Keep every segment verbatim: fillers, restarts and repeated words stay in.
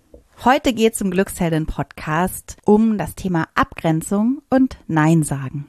Heute geht es im Glücksheldin-Podcast um das Thema Abgrenzung und Nein sagen.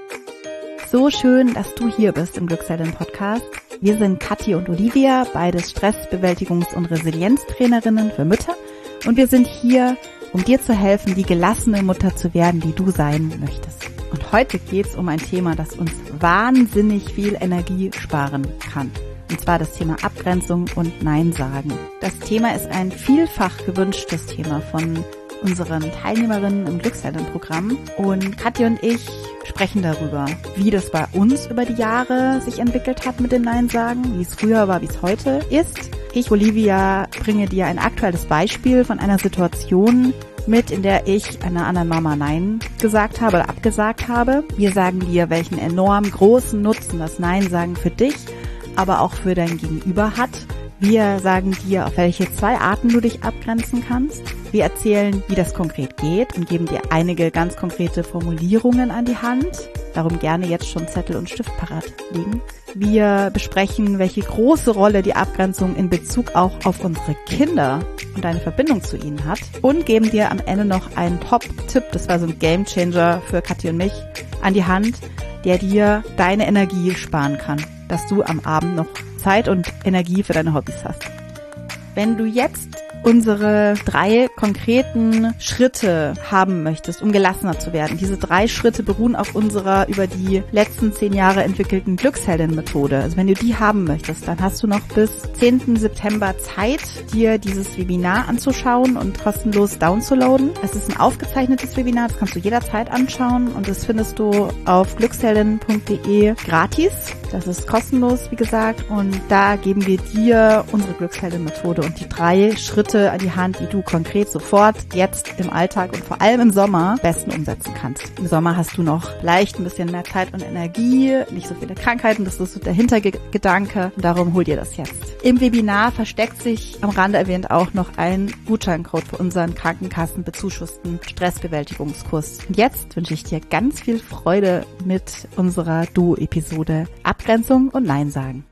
So schön, dass du hier bist im Glücksheldin-Podcast. Wir sind Kathi und Olivia, beides Stressbewältigungs- und Resilienztrainerinnen für Mütter. Und wir sind hier, um dir zu helfen, die gelassene Mutter zu werden, die du sein möchtest. Und heute geht es um ein Thema, das uns wahnsinnig viel Energie sparen kann. Und zwar das Thema Abgrenzung und Nein sagen. Das Thema ist ein vielfach gewünschtes Thema von unseren Teilnehmerinnen im Glücksheldin-Programm. Und Kathi und ich sprechen darüber, wie das bei uns über die Jahre sich entwickelt hat mit dem Nein sagen, wie es früher war, wie es heute ist. Ich, Olivia, bringe dir ein aktuelles Beispiel von einer Situation mit, in der ich einer anderen Mama Nein gesagt habe oder abgesagt habe. Wir sagen dir, welchen enorm großen Nutzen das Nein sagen für dich, aber auch für dein Gegenüber hat. Wir sagen dir, auf welche zwei Arten du dich abgrenzen kannst. Wir erzählen, wie das konkret geht und geben dir einige ganz konkrete Formulierungen an die Hand. Darum gerne jetzt schon Zettel und Stift parat legen. Wir besprechen, welche große Rolle die Abgrenzung in Bezug auch auf unsere Kinder und deine Verbindung zu ihnen hat. Und geben dir am Ende noch einen Top-Tipp, das war so ein Gamechanger für Kathi und mich, an die Hand, der dir deine Energie sparen kann, dass du am Abend noch Zeit und Energie für deine Hobbys hast. Wenn du jetzt unsere drei konkreten Schritte haben möchtest, um gelassener zu werden. Diese drei Schritte beruhen auf unserer über die letzten zehn Jahre entwickelten Glücksheldin-Methode. Also wenn du die haben möchtest, dann hast du noch bis zehnten September Zeit, dir dieses Webinar anzuschauen und kostenlos downzuladen. Es ist ein aufgezeichnetes Webinar, das kannst du jederzeit anschauen und das findest du auf glücksheldin punkt de gratis. Das ist kostenlos, wie gesagt, und da geben wir dir unsere Glücksheldin-Methode und die drei Schritte an die Hand, die du konkret sofort jetzt im Alltag und vor allem im Sommer am besten umsetzen kannst. Im Sommer hast du noch vielleicht ein bisschen mehr Zeit und Energie, nicht so viele Krankheiten, das ist so der Hintergedanke und darum hol dir das jetzt. Im Webinar versteckt sich am Rande erwähnt auch noch ein Gutscheincode für unseren Krankenkassen-bezuschussten Stressbewältigungskurs. Und jetzt wünsche ich dir ganz viel Freude mit unserer Duo-Episode Abgrenzung und Nein sagen.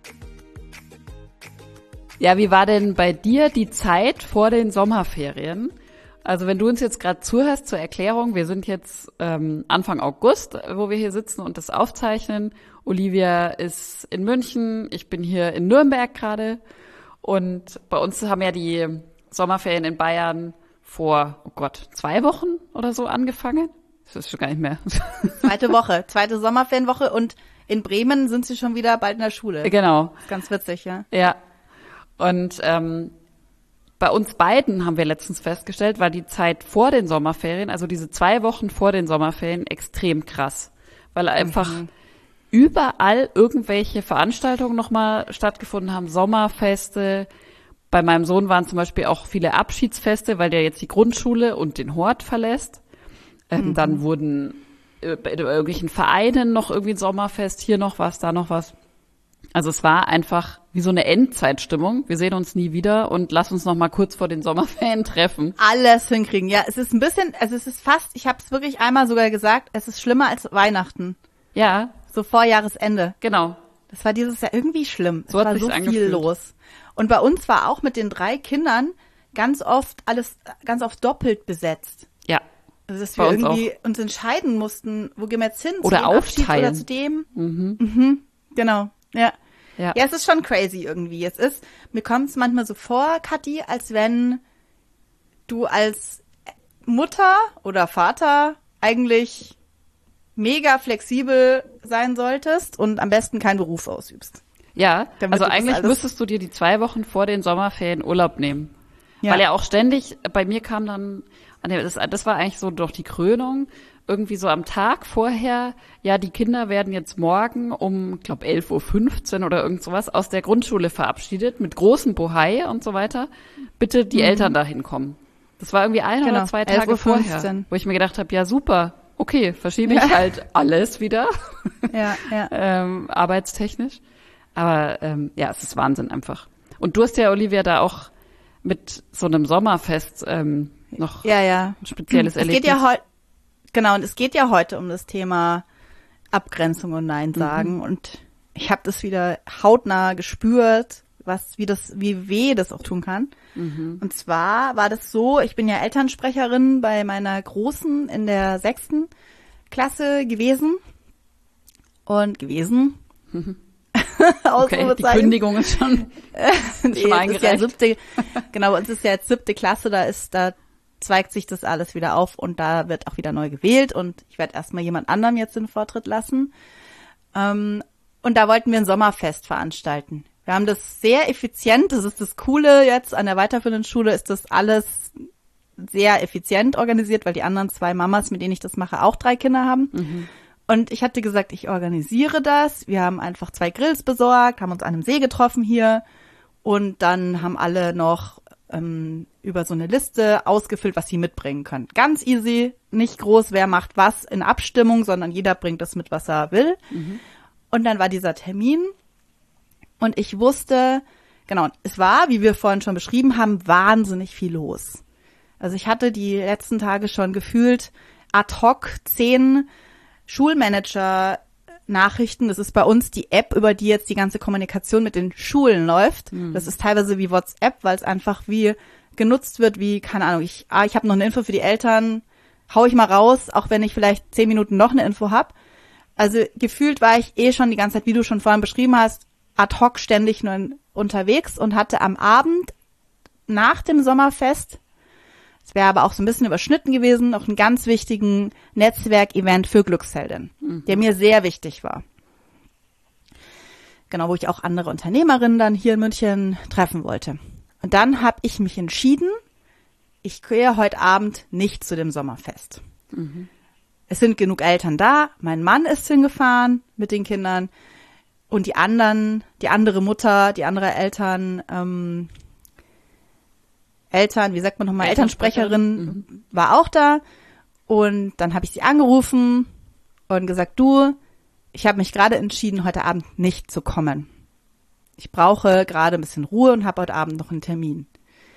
Ja, wie war denn bei dir die Zeit vor den Sommerferien? Also wenn du uns jetzt gerade zuhörst zur Erklärung, wir sind jetzt ähm, Anfang August, wo wir hier sitzen und das aufzeichnen. Olivia ist in München, ich bin hier in Nürnberg gerade und bei uns haben ja die Sommerferien in Bayern vor, oh Gott, zwei Wochen oder so angefangen. Das ist schon gar nicht mehr. Zweite Woche, zweite Sommerferienwoche und in Bremen sind sie schon wieder bald in der Schule. Genau. Das ist ganz witzig, ja. Ja. Und ähm, bei uns beiden haben wir letztens festgestellt, war die Zeit vor den Sommerferien, also diese zwei Wochen vor den Sommerferien, extrem krass. Weil einfach mhm. überall irgendwelche Veranstaltungen nochmal stattgefunden haben, Sommerfeste. Bei meinem Sohn waren zum Beispiel auch viele Abschiedsfeste, weil der jetzt die Grundschule und den Hort verlässt. Ähm, mhm. Dann wurden äh, bei irgendwelchen Vereinen noch irgendwie ein Sommerfest, hier noch was, da noch was. Also es war einfach wie so eine Endzeitstimmung. Wir sehen uns nie wieder und lass uns noch mal kurz vor den Sommerferien treffen. Alles hinkriegen. Ja, es ist ein bisschen, also es ist fast, ich habe es wirklich einmal sogar gesagt, es ist schlimmer als Weihnachten. Ja. So vor Jahresende. Genau. Das war dieses Jahr irgendwie schlimm. So es hat war sich's so angefühlt. Viel los. Und bei uns war auch mit den drei Kindern ganz oft alles, ganz oft doppelt besetzt. Ja. Also dass bei wir uns irgendwie auch. uns entscheiden mussten, wo gehen wir jetzt hin? Oder zu dem Abschied aufteilen. Oder zu dem. Mhm. Mhm. Genau. Ja. Ja. Ja, es ist schon crazy irgendwie. Es ist, mir kommt es manchmal so vor, Kathi, als wenn du als Mutter oder Vater eigentlich mega flexibel sein solltest und am besten keinen Beruf ausübst. Ja, Damit also du das eigentlich alles- müsstest du dir die zwei Wochen vor den Sommerferien Urlaub nehmen. Ja. Weil ja auch ständig, bei mir kam dann, das, das war eigentlich so doch die Krönung, irgendwie so am Tag vorher, ja, die Kinder werden jetzt morgen um, ich glaube, elf Uhr fünfzehn oder irgend sowas aus der Grundschule verabschiedet, mit großem Bohai und so weiter. Bitte die Mhm. Eltern dahin kommen. Das war irgendwie ein Genau, oder zwei elf Tage Uhr vorher, fünfzehn. wo ich mir gedacht habe, ja, super, okay, verschiebe ich Ja. halt alles wieder, Ja, ja. ähm, arbeitstechnisch. Aber ähm, ja, es ist Wahnsinn einfach. Und du hast ja, Olivia, da auch mit so einem Sommerfest ähm, noch Ja, ja. ein spezielles Es Erlebnis. geht ja heute, genau, und es geht ja heute um das Thema Abgrenzung und Nein sagen. Mhm. Und ich habe das wieder hautnah gespürt, was, wie das, wie weh das auch tun kann. Mhm. Und zwar war das so, ich bin ja Elternsprecherin bei meiner Großen in der sechsten Klasse gewesen. Und gewesen. Mhm. Okay, die Kündigung ist schon, nee, schon eingereicht. Ist ja siebte, genau, bei uns ist ja jetzt siebte Klasse, da ist, da zweigt sich das alles wieder auf und da wird auch wieder neu gewählt und ich werde erstmal jemand anderem jetzt den Vortritt lassen. Ähm, und da wollten wir ein Sommerfest veranstalten. Wir haben das sehr effizient, das ist das Coole jetzt an der weiterführenden Schule, ist das alles sehr effizient organisiert, weil die anderen zwei Mamas, mit denen ich das mache, auch drei Kinder haben. Mhm. Und ich hatte gesagt, ich organisiere das. Wir haben einfach zwei Grills besorgt, haben uns an einem See getroffen hier und dann haben alle noch ähm, über so eine Liste ausgefüllt, was sie mitbringen können. Ganz easy, nicht groß, wer macht was in Abstimmung, sondern jeder bringt das mit, was er will. Mhm. Und dann war dieser Termin und ich wusste, genau, es war, wie wir vorhin schon beschrieben haben, wahnsinnig viel los. Also ich hatte die letzten Tage schon gefühlt ad hoc zehn Schulmanager-Nachrichten. Das ist bei uns die App, über die jetzt die ganze Kommunikation mit den Schulen läuft. Mhm. Das ist teilweise wie WhatsApp, weil es einfach wie genutzt wird, wie, keine Ahnung, ich, ah, ich habe noch eine Info für die Eltern, hau ich mal raus, auch wenn ich vielleicht zehn Minuten noch eine Info habe. Also gefühlt war ich eh schon die ganze Zeit, wie du schon vorhin beschrieben hast, ad hoc ständig nur unterwegs und hatte am Abend nach dem Sommerfest, es wäre aber auch so ein bisschen überschnitten gewesen, noch einen ganz wichtigen Netzwerkevent für Glücksheldin, mhm. der mir sehr wichtig war. Genau, wo ich auch andere Unternehmerinnen dann hier in München treffen wollte. Und dann habe ich mich entschieden, ich gehe heute Abend nicht zu dem Sommerfest. Mhm. Es sind genug Eltern da, mein Mann ist hingefahren mit den Kindern und die anderen, die andere Mutter, die andere Eltern, ähm, Eltern, wie sagt man nochmal, Elternsprecherin mhm. war auch da und dann habe ich sie angerufen und gesagt, du, ich habe mich gerade entschieden, heute Abend nicht zu kommen. Ich brauche gerade ein bisschen Ruhe und habe heute Abend noch einen Termin.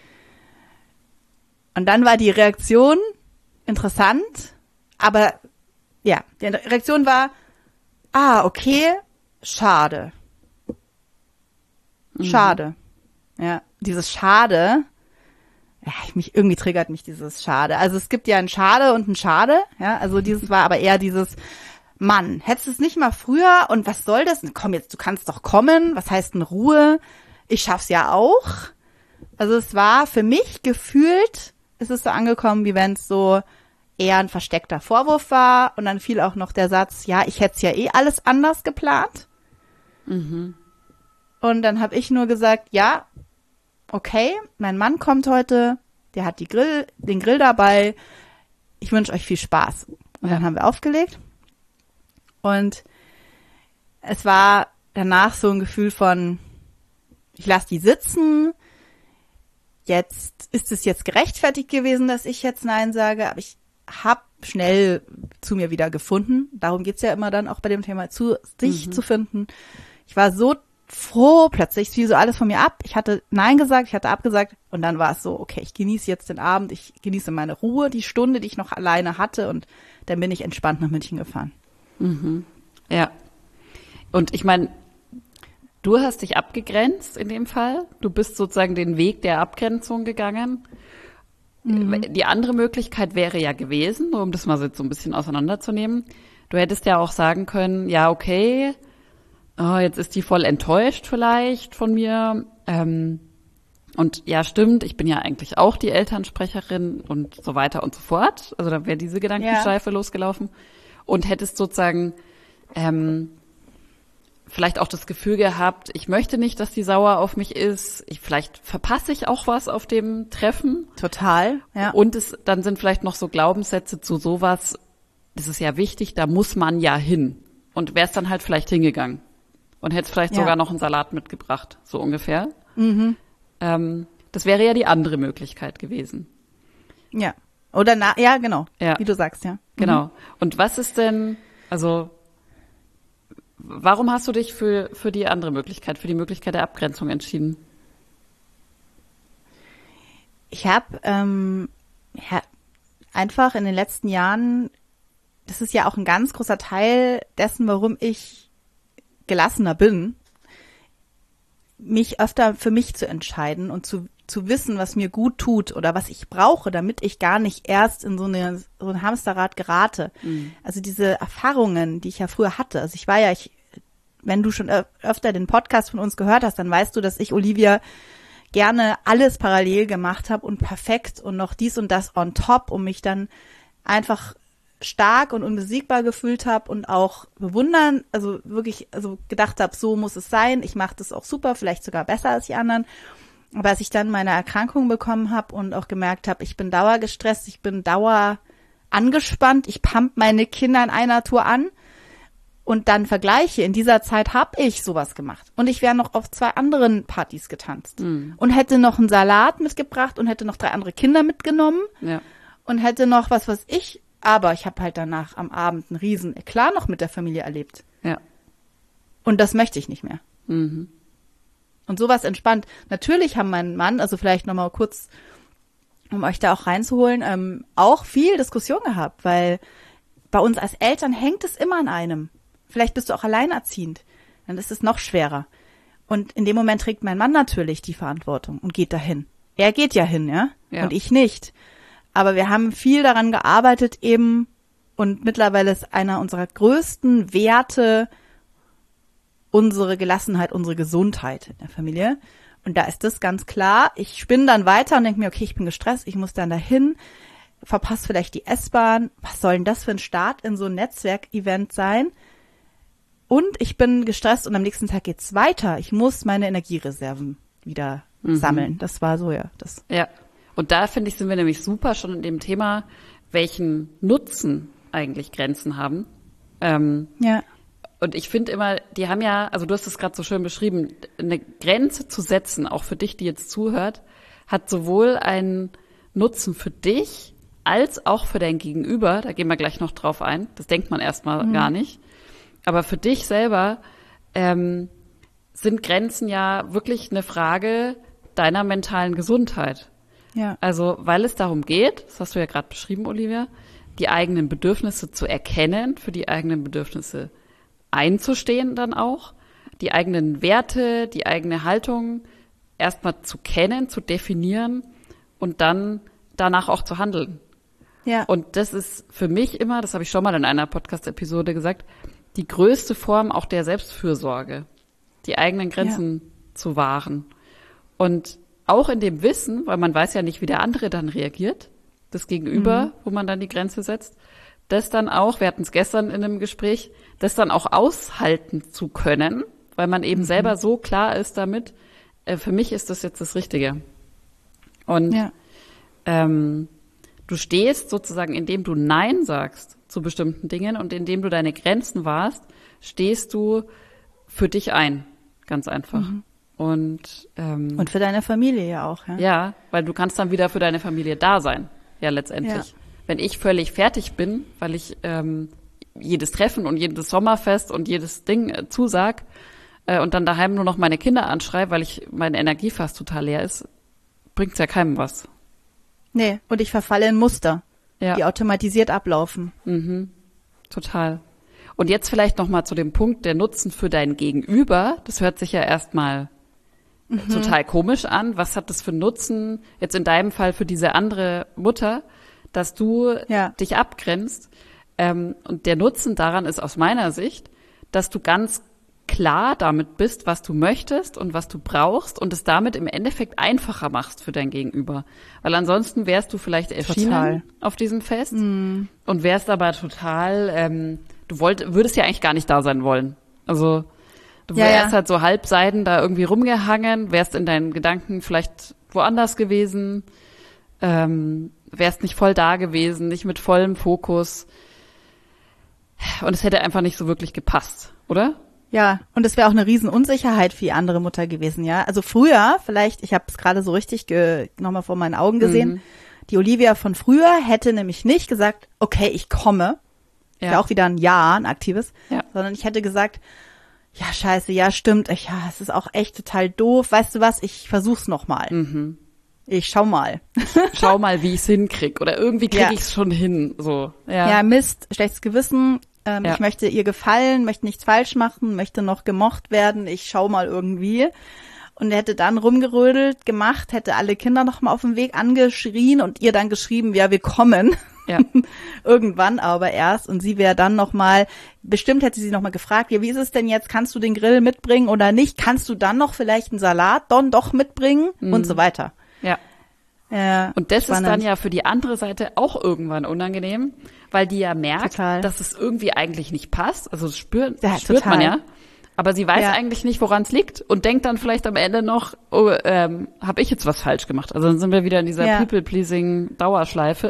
Und dann war die Reaktion interessant, aber ja, die Reaktion war, ah, okay, schade. Schade. Mhm. Ja, dieses Schade, ja, mich irgendwie triggert mich dieses Schade. Also es gibt ja ein Schade und ein Schade, ja, also dieses war aber eher dieses, Mann, hättest du es nicht mal früher und was soll das? Komm jetzt, du kannst doch kommen, was heißt denn Ruhe? Ich schaff's ja auch. Also es war für mich gefühlt, ist es so angekommen, wie wenn es so eher ein versteckter Vorwurf war und dann fiel auch noch der Satz, ja, ich hätte es ja eh alles anders geplant. Mhm. Und dann habe ich nur gesagt, ja, okay, mein Mann kommt heute, der hat die Grill, den Grill dabei, ich wünsche euch viel Spaß. Und dann haben wir aufgelegt und es war danach so ein Gefühl von, ich lasse die sitzen, jetzt ist es jetzt gerechtfertigt gewesen, dass ich jetzt Nein sage, aber ich habe schnell zu mir wieder gefunden. Darum geht's ja immer dann auch bei dem Thema, zu sich mhm. zu finden. Ich war so froh, plötzlich fiel so alles von mir ab. Ich hatte Nein gesagt, ich hatte abgesagt und dann war es so, okay, ich genieße jetzt den Abend, ich genieße meine Ruhe, die Stunde, die ich noch alleine hatte und dann bin ich entspannt nach München gefahren. Mhm. Ja. Und ich meine, du hast dich abgegrenzt in dem Fall. Du bist sozusagen den Weg der Abgrenzung gegangen. Mhm. Die andere Möglichkeit wäre ja gewesen, um das mal so ein bisschen auseinanderzunehmen. Du hättest ja auch sagen können, ja, okay, oh, jetzt ist die voll enttäuscht vielleicht von mir. Ähm, und ja, stimmt, ich bin ja eigentlich auch die Elternsprecherin und so weiter und so fort. Also da wäre diese Gedankenschleife ja. losgelaufen. Und hättest sozusagen ähm, vielleicht auch das Gefühl gehabt, ich möchte nicht, dass die sauer auf mich ist. Ich, vielleicht verpasse ich auch was auf dem Treffen. Total, ja. Und es, dann sind vielleicht noch so Glaubenssätze zu sowas, das ist ja wichtig, da muss man ja hin. Und wär's dann halt vielleicht hingegangen. Und hättest vielleicht ja. sogar noch einen Salat mitgebracht, so ungefähr. Mhm. Ähm, das wäre ja die andere Möglichkeit gewesen. Ja. Oder na, ja, genau. Ja. Wie du sagst, ja. Genau. Mhm. Und was ist denn, also, warum hast du dich für, für die andere Möglichkeit, für die Möglichkeit der Abgrenzung entschieden? Ich habe ähm, ja, einfach in den letzten Jahren, das ist ja auch ein ganz großer Teil dessen, warum ich gelassener bin. mich öfter für mich zu entscheiden und zu zu wissen, was mir gut tut oder was ich brauche, damit ich gar nicht erst in so, eine, so ein Hamsterrad gerate. Mhm. Also diese Erfahrungen, die ich ja früher hatte. Also ich war ja, ich, wenn du schon öfter den Podcast von uns gehört hast, dann weißt du, dass ich, Olivia, gerne alles parallel gemacht habe und perfekt und noch dies und das on top, um mich dann einfach stark und unbesiegbar gefühlt habe und auch bewundern, also wirklich, also gedacht habe, so muss es sein, ich mache das auch super, vielleicht sogar besser als die anderen. Aber als ich dann meine Erkrankung bekommen habe und auch gemerkt habe, ich bin dauergestresst, ich bin dauer angespannt, ich pump meine Kinder in einer Tour an und dann vergleiche, in dieser Zeit habe ich sowas gemacht. Und ich wäre noch auf zwei anderen Partys getanzt mhm. und hätte noch einen Salat mitgebracht und hätte noch drei andere Kinder mitgenommen ja. und hätte noch was, was ich, aber ich habe halt danach am Abend einen riesen Eklat noch mit der Familie erlebt. Ja. Und das möchte ich nicht mehr. Mhm. Und sowas entspannt. Natürlich haben mein Mann, also vielleicht nochmal kurz, um euch da auch reinzuholen, ähm, auch viel Diskussion gehabt, weil bei uns als Eltern hängt es immer an einem. Vielleicht bist du auch alleinerziehend, dann ist es noch schwerer. Und in dem Moment trägt mein Mann natürlich die Verantwortung und geht dahin. Er geht ja hin, ja, ja. Und ich nicht. Aber wir haben viel daran gearbeitet eben und mittlerweile ist einer unserer größten Werte unsere Gelassenheit, unsere Gesundheit in der Familie. Und da ist das ganz klar. Ich spinne dann weiter und denke mir, okay, ich bin gestresst, ich muss dann dahin, verpasse vielleicht die S-Bahn. Was soll denn das für ein Start in so ein Netzwerkevent sein? Und ich bin gestresst und am nächsten Tag geht's weiter. Ich muss meine Energiereserven wieder mhm. sammeln. Das war so, ja. Das. Ja, und da, finde ich, sind wir nämlich super schon in dem Thema, welchen Nutzen eigentlich Grenzen haben. Ähm, ja. Und ich finde immer, die haben ja, also du hast es gerade so schön beschrieben, eine Grenze zu setzen, auch für dich, die jetzt zuhört, hat sowohl einen Nutzen für dich als auch für dein Gegenüber. Da gehen wir gleich noch drauf ein. Das denkt man erstmal mhm. gar nicht. Aber für dich selber ähm, sind Grenzen ja wirklich eine Frage deiner mentalen Gesundheit. Ja. Also weil es darum geht, das hast du ja gerade beschrieben, Olivia, die eigenen Bedürfnisse zu erkennen, für die eigenen Bedürfnisse einzustehen dann auch, die eigenen Werte, die eigene Haltung erstmal zu kennen, zu definieren und dann danach auch zu handeln. Ja. Und das ist für mich immer, das habe ich schon mal in einer Podcast-Episode gesagt, die größte Form auch der Selbstfürsorge, die eigenen Grenzen ja. zu wahren. Und auch in dem Wissen, weil man weiß ja nicht, wie der andere dann reagiert, das Gegenüber, mhm. wo man dann die Grenze setzt, das dann auch, wir hatten es gestern in einem Gespräch, das dann auch aushalten zu können, weil man eben mhm. selber so klar ist damit, äh, für mich ist das jetzt das Richtige. Und ja. ähm, du stehst sozusagen, indem du Nein sagst zu bestimmten Dingen und indem du deine Grenzen wahrst, stehst du für dich ein, ganz einfach. Mhm. Und ähm, und für deine Familie ja auch. Ja, ja, weil du kannst dann wieder für deine Familie da sein, ja letztendlich. Ja. Wenn ich völlig fertig bin, weil ich ähm, jedes Treffen und jedes Sommerfest und jedes Ding äh, zusag äh, und dann daheim nur noch meine Kinder anschreibe, weil ich meine Energie fast total leer ist, bringt's ja keinem was. Nee, und ich verfalle in Muster, ja. die automatisiert ablaufen. Mhm. Total. Und jetzt vielleicht noch mal zu dem Punkt, der Nutzen für dein Gegenüber. Das hört sich ja erstmal mhm. total komisch an. Was hat das für Nutzen, jetzt in deinem Fall für diese andere Mutter, dass du ja. dich abgrenzt. Ähm, und der Nutzen daran ist aus meiner Sicht, dass du ganz klar damit bist, was du möchtest und was du brauchst und es damit im Endeffekt einfacher machst für dein Gegenüber. Weil ansonsten wärst du vielleicht erschienen total. Auf diesem Fest mm. und wärst aber total, ähm, du wollt, würdest ja eigentlich gar nicht da sein wollen. Also du ja, wärst ja. halt so halbseiden da irgendwie rumgehangen, wärst in deinen Gedanken vielleicht woanders gewesen, ähm, wärst nicht voll da gewesen, nicht mit vollem Fokus. Und es hätte einfach nicht so wirklich gepasst, oder? Ja, und es wäre auch eine Riesenunsicherheit für die andere Mutter gewesen, ja. Also früher, vielleicht, ich habe es gerade so richtig ge- nochmal vor meinen Augen gesehen, mhm. die Olivia von früher hätte nämlich nicht gesagt, okay, ich komme, ja, ja auch wieder ein Ja, ein aktives, ja. sondern ich hätte gesagt, ja, scheiße, ja, stimmt, ich, ja, es ist auch echt total doof, weißt du was, ich versuch's nochmal. Mhm. Ich schau mal. Schau mal, wie ich's hinkrieg. Oder irgendwie krieg ja. ich's schon hin. So. Ja. ja, Mist, schlechtes Gewissen. Ähm, ja. Ich möchte ihr gefallen, möchte nichts falsch machen, möchte noch gemocht werden. Ich schau mal irgendwie. und er hätte dann rumgerödelt gemacht, hätte alle Kinder noch mal auf dem Weg angeschrien und ihr dann geschrieben, ja, wir kommen. Ja. Irgendwann aber erst und sie wäre dann noch mal, bestimmt hätte sie noch mal gefragt, ja, wie ist es denn jetzt, kannst du den Grill mitbringen oder nicht, kannst du dann noch vielleicht einen Salat dann doch mitbringen mhm. und so weiter. Ja. Äh, und das spannend. Ist dann ja für die andere Seite auch irgendwann unangenehm, weil die ja merkt, total. Dass es irgendwie eigentlich nicht passt, also das spürt, ja, das spürt total. man ja. Aber sie weiß ja. eigentlich nicht, woran es liegt und denkt dann vielleicht am Ende noch, oh, ähm, habe ich jetzt was falsch gemacht? Also dann sind wir wieder in dieser ja. People-Pleasing-Dauerschleife.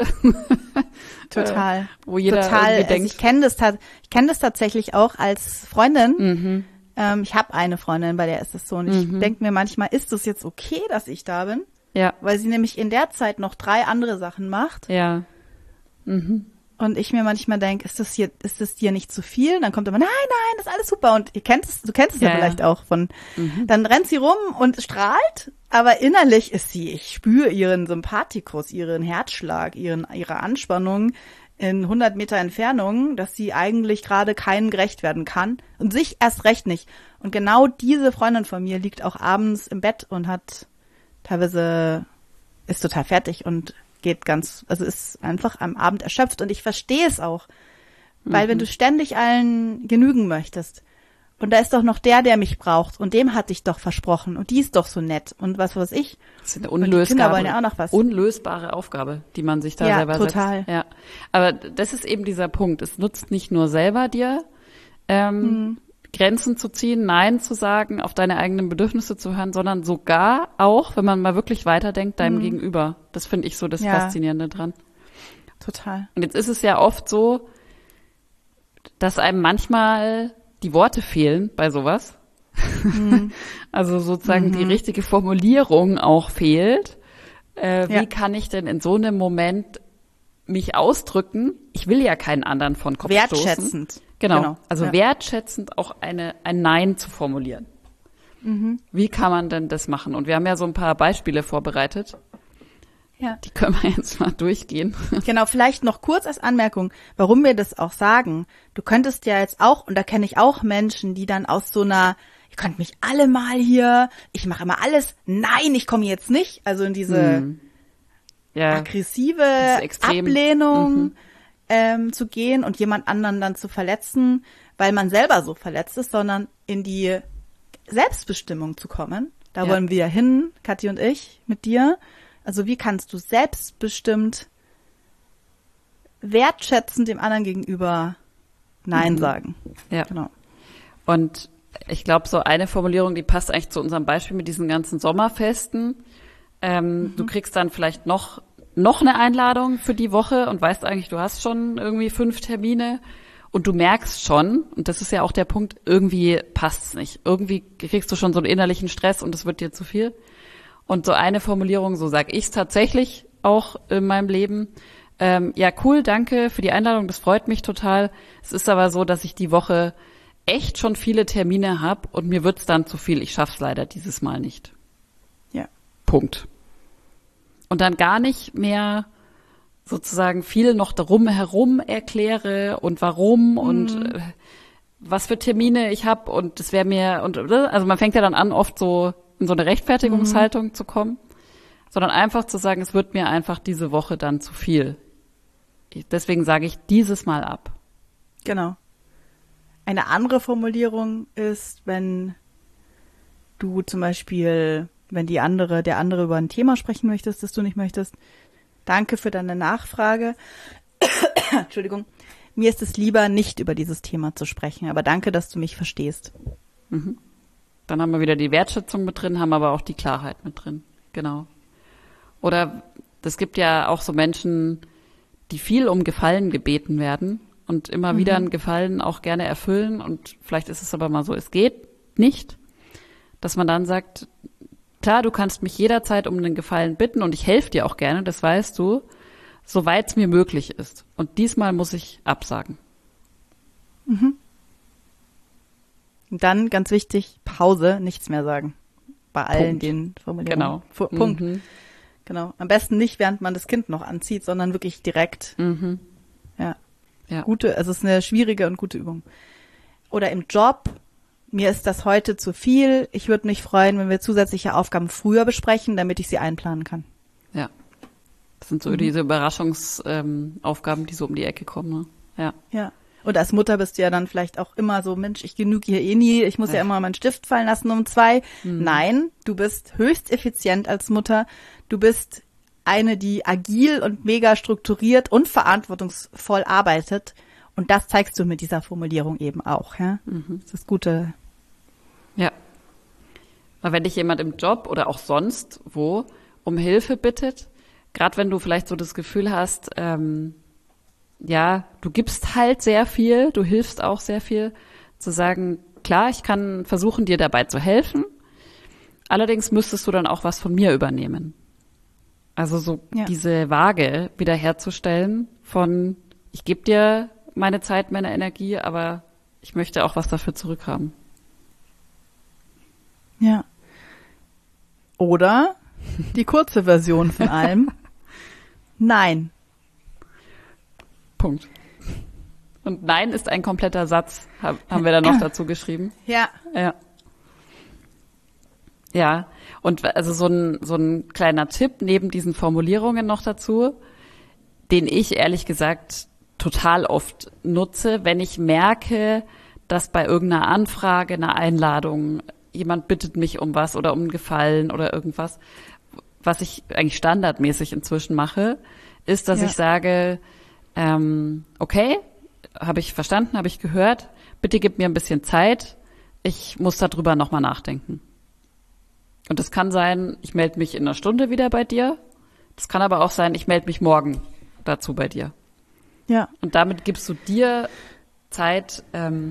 Total. äh, wo jeder Total. irgendwie Also denkt. ich kenne das, ich kenn das tatsächlich auch als Freundin. Mhm. Ähm, ich habe eine Freundin, bei der ist es so. Und ich Mhm. denke mir manchmal, ist es jetzt okay, dass ich da bin? Ja. Weil sie nämlich in der Zeit noch drei andere Sachen macht. Ja. Mhm. Und ich mir manchmal denke, ist das hier, ist das dir nicht zu viel? Dann kommt immer, nein, nein, das ist alles super. Und ihr kennt es, du kennst es ja, Ja, vielleicht ja. auch von, Mhm. dann rennt sie rum und strahlt, aber innerlich ist sie, ich spüre ihren Sympathikus, ihren Herzschlag, ihren, ihre Anspannung in hundert Meter Entfernung, dass sie eigentlich gerade keinem gerecht werden kann und sich erst recht nicht. Und genau diese Freundin von mir liegt auch abends im Bett und hat teilweise, ist total fertig und geht ganz, also ist einfach am Abend erschöpft und ich verstehe es auch, weil Mhm. wenn du ständig allen genügen möchtest und da ist doch noch der, der mich braucht und dem hatte ich doch versprochen und die ist doch so nett und was weiß ich. Das ist eine Und die Kinder unlösbare, wollen ja auch noch was. unlösbare Aufgabe, die man sich da Ja, selber total. setzt. Ja, aber das ist eben dieser Punkt. Es nutzt nicht nur selber dir, ähm, Mhm. Grenzen zu ziehen, Nein zu sagen, auf deine eigenen Bedürfnisse zu hören, sondern sogar auch, wenn man mal wirklich weiterdenkt, deinem Mhm. Gegenüber. Das finde ich so das Ja. Faszinierende dran. Total. Und jetzt ist es ja oft so, dass einem manchmal die Worte fehlen bei sowas. Mhm. Also sozusagen Mhm. die richtige Formulierung auch fehlt. Äh, Ja. Wie kann ich denn in so einem Moment mich ausdrücken? Ich will ja keinen anderen von Kopf stoßen. Wertschätzend. Genau. Genau. Also Ja. wertschätzend auch eine, ein Nein zu formulieren. Mhm. Wie kann man denn das machen? Und wir haben ja so ein paar Beispiele vorbereitet. Ja. Die können wir jetzt mal durchgehen. Genau, vielleicht noch kurz als Anmerkung, warum wir das auch sagen. Du könntest ja jetzt auch, und da kenne ich auch Menschen, die dann aus so einer, ihr könnt mich alle mal hier, ich mache immer alles, nein, ich komme jetzt nicht, also in diese Hm. Ja. aggressive Das ist extrem. Ablehnung Mhm. ähm, zu gehen und jemand anderen dann zu verletzen, weil man selber so verletzt ist, sondern in die Selbstbestimmung zu kommen. Da Ja. wollen wir hin, Kathi und ich, mit dir. Also wie kannst du selbstbestimmt wertschätzend dem anderen gegenüber Nein Mhm. sagen? Ja. Genau. Und ich glaube, so eine Formulierung, die passt eigentlich zu unserem Beispiel mit diesen ganzen Sommerfesten. Ähm, Mhm. Du kriegst dann vielleicht noch, noch eine Einladung für die Woche und weißt eigentlich, du hast schon irgendwie fünf Termine und du merkst schon, und das ist ja auch der Punkt, irgendwie passt's nicht. Irgendwie kriegst du schon so einen innerlichen Stress und es wird dir zu viel. Und so eine Formulierung, so sag ich's tatsächlich auch in meinem Leben. Ähm, ja, cool, danke für die Einladung, das freut mich total. Es ist aber so, dass ich die Woche echt schon viele Termine habe und mir wird's dann zu viel. Ich schaff's leider dieses Mal nicht. Ja. Punkt. Und dann gar nicht mehr sozusagen viel noch darum herum erkläre und warum Mhm. und äh, was für Termine ich habe und das wäre mir und also man fängt ja dann an, oft so in so eine Rechtfertigungshaltung Mhm. zu kommen, sondern einfach zu sagen, es wird mir einfach diese Woche dann zu viel. Ich, deswegen sage ich dieses Mal ab. Genau. Eine andere Formulierung ist, wenn du zum Beispiel, wenn die andere, der andere über ein Thema sprechen möchtest, das du nicht möchtest, danke für deine Nachfrage. Entschuldigung. Mir ist es lieber, nicht über dieses Thema zu sprechen, aber danke, dass du mich verstehst. Mhm. Dann haben wir wieder die Wertschätzung mit drin, haben aber auch die Klarheit mit drin. Genau. Oder es gibt ja auch so Menschen, die viel um Gefallen gebeten werden und immer Mhm. wieder einen Gefallen auch gerne erfüllen und vielleicht ist es aber mal so, es geht nicht, dass man dann sagt, klar, du kannst mich jederzeit um einen Gefallen bitten und ich helfe dir auch gerne, das weißt du, soweit es mir möglich ist. Und diesmal muss ich absagen. Mhm. Und dann, ganz wichtig, Pause, nichts mehr sagen. Bei allen Punkt. den Formulierungen. Genau. Fu- Punkt. Mhm. Genau. Am besten nicht, während man das Kind noch anzieht, sondern wirklich direkt. Mhm. Ja. Ja. Gute, also es ist eine schwierige und gute Übung. Oder im Job, mir ist das heute zu viel. Ich würde mich freuen, wenn wir zusätzliche Aufgaben früher besprechen, damit ich sie einplanen kann. Ja. Das sind so mhm. diese Überraschungsaufgaben, ähm, die so um die Ecke kommen. Ne? Ja. Ja. Und als Mutter bist du ja dann vielleicht auch immer so, Mensch, ich genüge hier eh nie, ich muss ja, ja immer meinen Stift fallen lassen um zwei. Mhm. Nein, du bist höchst effizient als Mutter. Du bist eine, die agil und mega strukturiert und verantwortungsvoll arbeitet. Und das zeigst du mit dieser Formulierung eben auch. Ja? Mhm. Das ist das Gute. Ja. Aber wenn dich jemand im Job oder auch sonst wo um Hilfe bittet, gerade wenn du vielleicht so das Gefühl hast, ähm, ja, du gibst halt sehr viel, du hilfst auch sehr viel, zu sagen, klar, ich kann versuchen, dir dabei zu helfen, allerdings müsstest du dann auch was von mir übernehmen. Also so ja. diese Waage wiederherzustellen von, ich gebe dir meine Zeit, meine Energie, aber ich möchte auch was dafür zurückhaben. Ja. Oder die kurze Version von allem. Nein. Punkt. Und Nein ist ein kompletter Satz, haben wir da noch dazu geschrieben. Ja. Ja. Ja. Und also so ein, so ein kleiner Tipp neben diesen Formulierungen noch dazu, den ich ehrlich gesagt total oft nutze, wenn ich merke, dass bei irgendeiner Anfrage, einer Einladung, jemand bittet mich um was oder um einen Gefallen oder irgendwas, was ich eigentlich standardmäßig inzwischen mache, ist, dass ja. ich sage, ähm, okay, habe ich verstanden, habe ich gehört, bitte gib mir ein bisschen Zeit, ich muss darüber nochmal nachdenken. Und das kann sein, ich melde mich in einer Stunde wieder bei dir, das kann aber auch sein, ich melde mich morgen dazu bei dir. Ja. Und damit gibst du dir Zeit, ähm,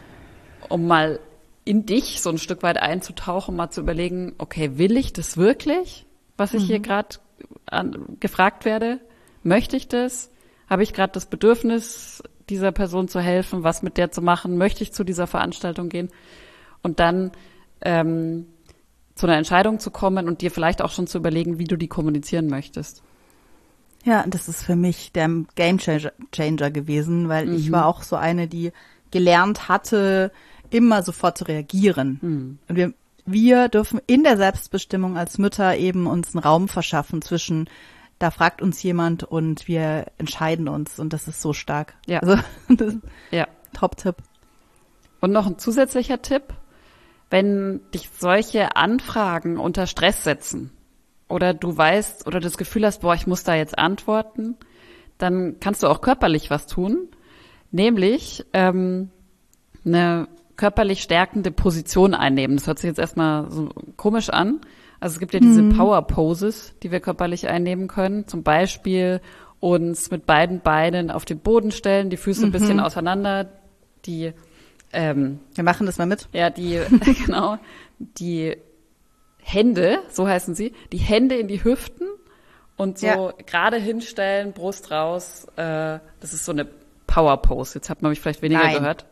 um mal in dich so ein Stück weit einzutauchen, mal zu überlegen, okay, will ich das wirklich, was ich mhm. hier gerade gefragt werde? Möchte ich das? Habe ich gerade das Bedürfnis, dieser Person zu helfen, was mit der zu machen? Möchte ich zu dieser Veranstaltung gehen? Und dann ähm, zu einer Entscheidung zu kommen und dir vielleicht auch schon zu überlegen, wie du die kommunizieren möchtest. Ja, das ist für mich der Gamechanger gewesen, weil mhm. ich war auch so eine, die gelernt hatte, immer sofort zu reagieren. Mhm. Und wir, wir dürfen in der Selbstbestimmung als Mütter eben uns einen Raum verschaffen zwischen, da fragt uns jemand und wir entscheiden uns. Und das ist so stark. Ja. Also, das ist ja. Top-Tipp. Und noch ein zusätzlicher Tipp, wenn dich solche Anfragen unter Stress setzen, oder du weißt oder das Gefühl hast, boah, ich muss da jetzt antworten, dann kannst du auch körperlich was tun, nämlich ähm, eine körperlich stärkende Position einnehmen. Das hört sich jetzt erstmal so komisch an. Also es gibt ja diese mhm. Power Poses, die wir körperlich einnehmen können. Zum Beispiel uns mit beiden Beinen auf den Boden stellen, die Füße mhm. ein bisschen auseinander, die ähm, wir machen das mal mit. Ja, die genau, die Hände, so heißen sie, die Hände in die Hüften und so ja. gerade hinstellen, Brust raus. Äh, das ist so eine Power Pose. Jetzt hat man mich vielleicht weniger Nein. gehört.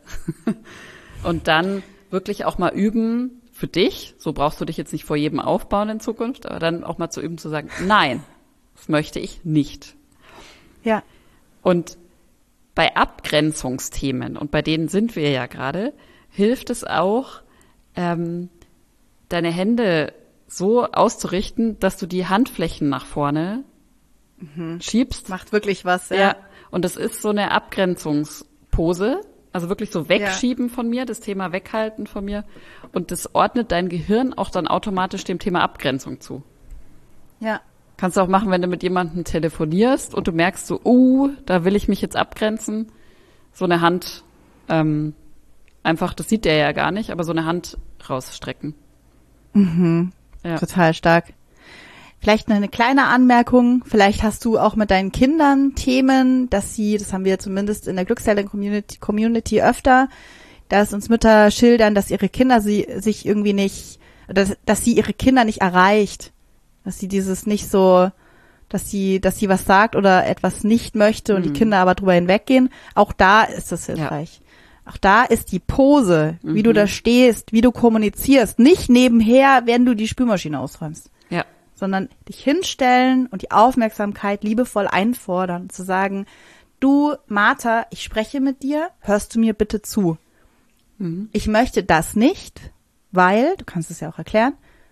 Und dann wirklich auch mal üben für dich. So brauchst du dich jetzt nicht vor jedem aufbauen in Zukunft, aber dann auch mal zu üben, zu sagen, nein, das möchte ich nicht. Ja. Und bei Abgrenzungsthemen, und bei denen sind wir ja gerade, hilft es auch, ähm, deine Hände so auszurichten, dass du die Handflächen nach vorne mhm. schiebst. Macht wirklich was, ja. ja. Und das ist so eine Abgrenzungspose, also wirklich so wegschieben ja. von mir, das Thema weghalten von mir. Und das ordnet dein Gehirn auch dann automatisch dem Thema Abgrenzung zu. Ja. Kannst du auch machen, wenn du mit jemandem telefonierst und du merkst so, oh, da will ich mich jetzt abgrenzen. So eine Hand, ähm, einfach, das sieht der ja gar nicht, aber so eine Hand rausstrecken. Mhm. Ja. Total stark. Vielleicht eine kleine Anmerkung, vielleicht hast du auch mit deinen Kindern Themen, dass sie, das haben wir zumindest in der Glückseltern-Community Community öfter, dass uns Mütter schildern, dass ihre Kinder sie sich irgendwie nicht, dass, dass sie ihre Kinder nicht erreicht, dass sie dieses nicht so, dass sie, dass sie was sagt oder etwas nicht möchte und mhm. die Kinder aber drüber hinweggehen. Auch da ist das hilfreich. Ja. Auch da ist die Pose, mhm. wie du da stehst, wie du kommunizierst, nicht nebenher, wenn du die Spülmaschine ausräumst. Ja. Sondern dich hinstellen und die Aufmerksamkeit liebevoll einfordern, zu sagen, du, Martha, ich spreche mit dir, hörst du mir bitte zu? mhm. ich möchte das nicht, weil, du kannst es ja auch erklären,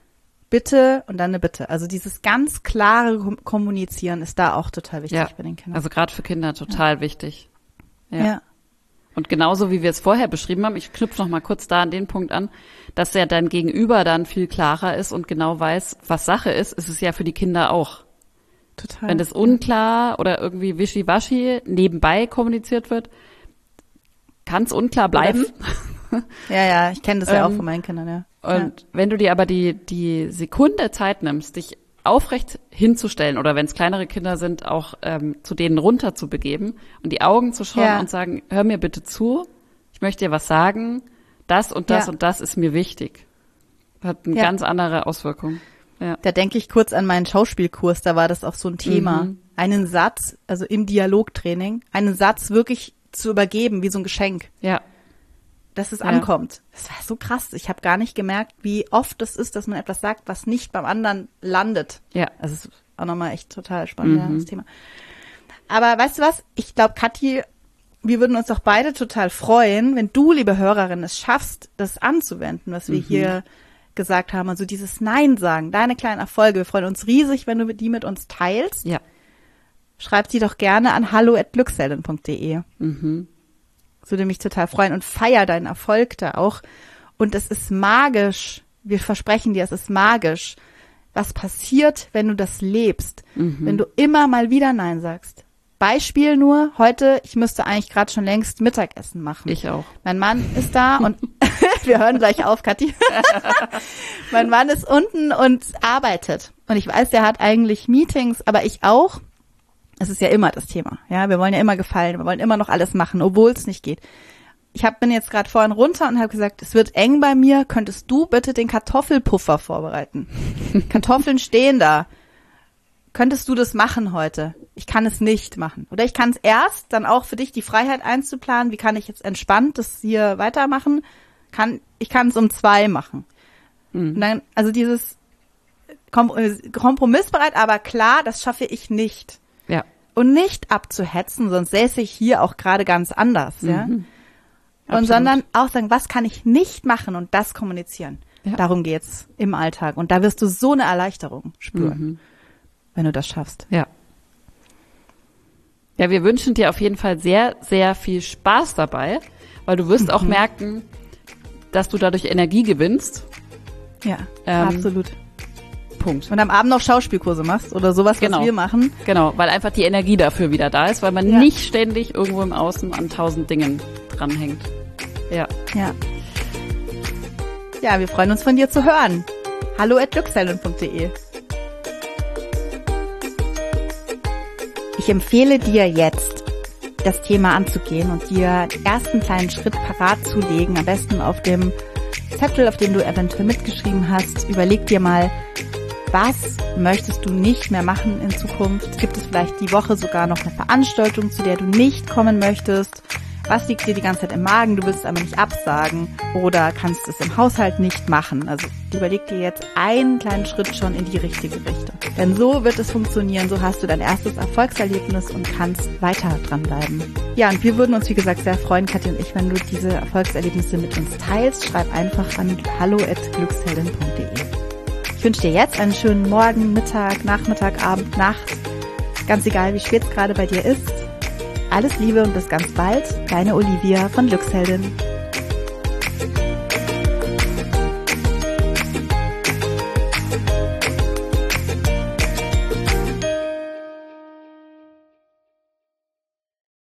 bitte und dann eine Bitte. Also dieses ganz klare Kommunizieren ist da auch total wichtig ja. bei den Kindern. Also gerade für Kinder total ja. wichtig. Ja. ja. Und genauso wie wir es vorher beschrieben haben, ich knüpfe noch mal kurz da an den Punkt an, dass ja dein Gegenüber dann viel klarer ist und genau weiß, was Sache ist, ist es ja für die Kinder auch. Total. Wenn das unklar oder irgendwie wischiwaschi nebenbei kommuniziert wird, kann es unklar bleiben. Ja, ja, ich kenne das ja ähm, auch von meinen Kindern, ja. Und ja. wenn du dir aber die die Sekunde Zeit nimmst, dich aufrecht hinzustellen oder wenn es kleinere Kinder sind, auch ähm, zu denen runter zu begeben und die Augen zu schauen ja. und sagen, hör mir bitte zu, ich möchte dir was sagen, das und das ja. und das ist mir wichtig. Hat eine ja. ganz andere Auswirkung. Ja. Da denke ich kurz an meinen Schauspielkurs, da war das auch so ein Thema. Mhm. Einen Satz, also im Dialogtraining, einen Satz wirklich zu übergeben, wie so ein Geschenk. Ja. Dass es ja. ankommt. Das war so krass. Ich habe gar nicht gemerkt, wie oft es ist, dass man etwas sagt, was nicht beim anderen landet. Ja. Also es ist auch nochmal echt total spannend, mhm. ja, das Thema. Aber weißt du was? Ich glaube, Kathi, wir würden uns doch beide total freuen, wenn du, liebe Hörerin, es schaffst, das anzuwenden, was wir mhm. hier gesagt haben. Also dieses Nein sagen, deine kleinen Erfolge. Wir freuen uns riesig, wenn du die mit uns teilst. Ja. Schreib sie doch gerne an hallo at glücksheldin punkt de. Mhm. Das würde mich total freuen und feier deinen Erfolg da auch. Und es ist magisch. Wir versprechen dir, es ist magisch. Was passiert, wenn du das lebst? Mhm. Wenn du immer mal wieder Nein sagst. Beispiel nur, heute, ich müsste eigentlich gerade schon längst Mittagessen machen. Ich auch. Mein Mann ist da und wir hören gleich auf, Kathi. Mein Mann ist unten und arbeitet. Und ich weiß, der hat eigentlich Meetings, aber ich auch. Es ist ja immer das Thema. Ja, wir wollen ja immer gefallen, wir wollen immer noch alles machen, obwohl es nicht geht. Ich hab, bin jetzt gerade vorhin runter und habe gesagt, es wird eng bei mir. Könntest du bitte den Kartoffelpuffer vorbereiten? Kartoffeln stehen da. Könntest du das machen heute? Ich kann es nicht machen. Oder ich kann es erst, dann auch für dich die Freiheit einzuplanen. Wie kann ich jetzt entspannt das hier weitermachen? Kann, ich kann es um zwei machen. Mhm. Und dann, also dieses kompromissbereit, aber klar, das schaffe ich nicht. Ja. Und nicht abzuhetzen, sonst säße ich hier auch gerade ganz anders, mhm. ja. Und Absolut. Sondern auch sagen, was kann ich nicht machen und das kommunizieren. Ja. Darum geht's im Alltag. Und da wirst du so eine Erleichterung spüren, mhm. wenn du das schaffst. Ja. Ja, wir wünschen dir auf jeden Fall sehr, sehr viel Spaß dabei, weil du wirst mhm. auch merken, dass du dadurch Energie gewinnst. Ja, ähm, absolut. Punkt. Und am Abend noch Schauspielkurse machst oder sowas, genau. was wir machen. Genau, weil einfach die Energie dafür wieder da ist, weil man ja. nicht ständig irgendwo im Außen an tausend Dingen dranhängt. Ja. Ja. Ja, wir freuen uns von dir zu hören. hallo at glücksheldin punkt de. Ich empfehle dir jetzt, das Thema anzugehen und dir den ersten kleinen Schritt parat zu legen, am besten auf dem Zettel, auf dem du eventuell mitgeschrieben hast. Überleg dir mal, was möchtest du nicht mehr machen in Zukunft? Gibt es vielleicht die Woche sogar noch eine Veranstaltung, zu der du nicht kommen möchtest? Was liegt dir die ganze Zeit im Magen? Du willst es aber nicht absagen oder kannst es im Haushalt nicht machen. Also überleg dir jetzt einen kleinen Schritt schon in die richtige Richtung. Denn so wird es funktionieren. So hast du dein erstes Erfolgserlebnis und kannst weiter dranbleiben. Ja, und wir würden uns, wie gesagt, sehr freuen, Kathi und ich, wenn du diese Erfolgserlebnisse mit uns teilst. Schreib einfach an hallo at glücksheldin punkt de. Ich wünsche dir jetzt einen schönen Morgen, Mittag, Nachmittag, Abend, Nacht. Ganz egal, wie spät es gerade bei dir ist. Alles Liebe und bis ganz bald. Deine Olivia von Glücksheldin.